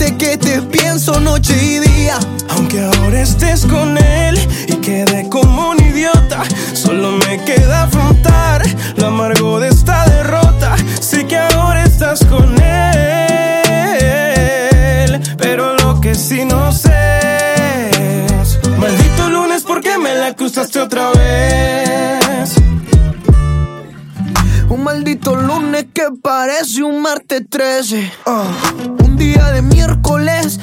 decirte que te pienso noche y día. Aunque ahora estés con él y quede como un idiota, solo me queda afrontar lo amargo de esta derrota. Sé que ahora estás con él, pero lo que sí no sé es: maldito lunes, ¿por qué me la acusaste otra vez? Un maldito lunes que parece un martes 13. Un día de miércoles